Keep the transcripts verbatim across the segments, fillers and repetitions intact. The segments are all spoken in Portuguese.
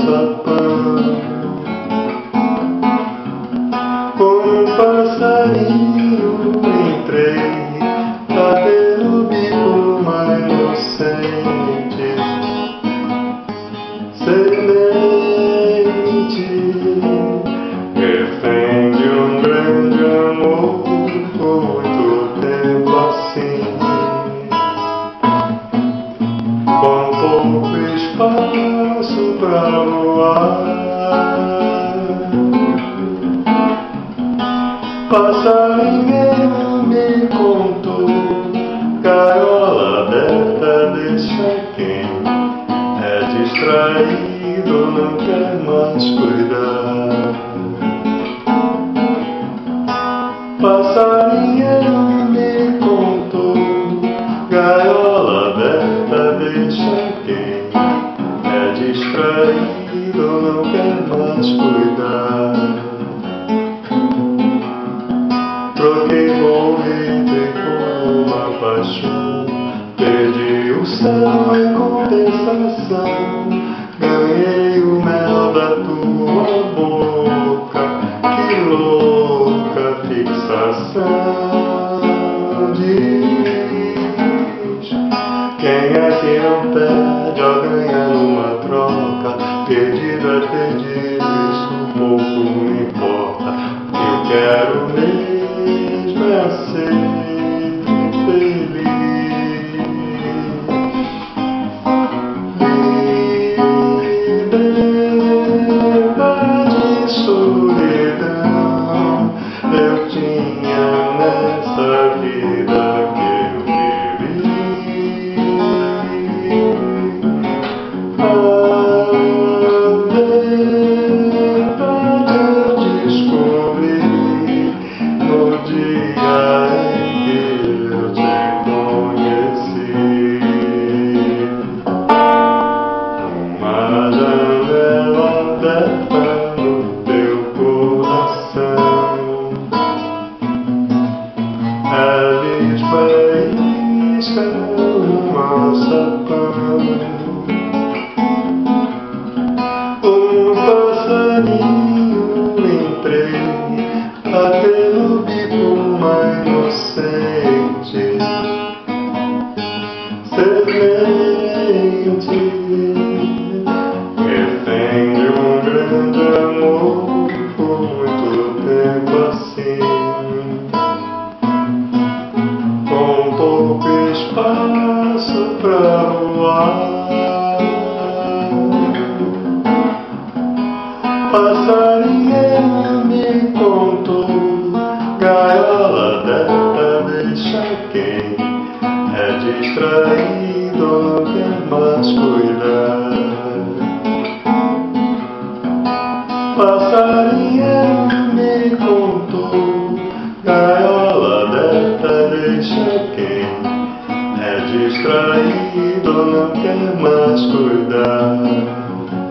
alçapão. Como um passarinho entrei pra ver o bico mais inocente, semente, refém de um grande amor por muito tempo assim, com pouco espaço pra voar. Passarinheiro me contou, gaiola aberta deixa quem é distraído, não quer mais cuidar. Passarinheiro me contou, gaiola aberta deixa quem é distraído, não quer mais cuidar. Troquei corrente por uma paixão, perdi o céu em compensação, ganhei o mel da tua boca, que louca fixação. Diz, quem é que não perde ao ganhar numa troca? Perdido é perdido, isso pouco me importa. Eu quero mesmo é ser feliz. Liberdade e solidão eu tinha nessa vida que eu vivi. A verdade eu descobri no dia em que eu te conheci. Uma janela aberta no teu coração, eles faíscam um alçapão. Um passarinho entrei até no bico mais inocente, semente, refém de um grande amor por muito tempo assim, com pouco espaço pra voar. Passarinheiro me contou, gaiola aberta deixa quem é distraído, não quer mais cuidar. Passarinheiro me contou, gaiola aberta deixa quem é distraído, não quer mais cuidar.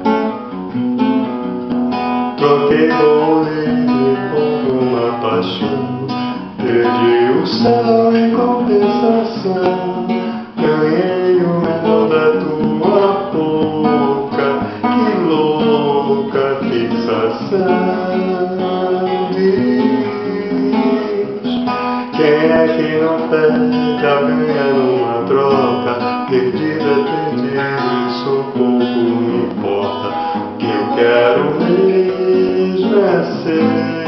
Troquei corrente por uma paixão, perdi o céu em compensação, ganhei o mel da tua boca, que louca fixação. Diz, quem é que não perde a ganhar numa troca? Perdido é perdido, isso pouco me importa. Que eu quero mesmo é ser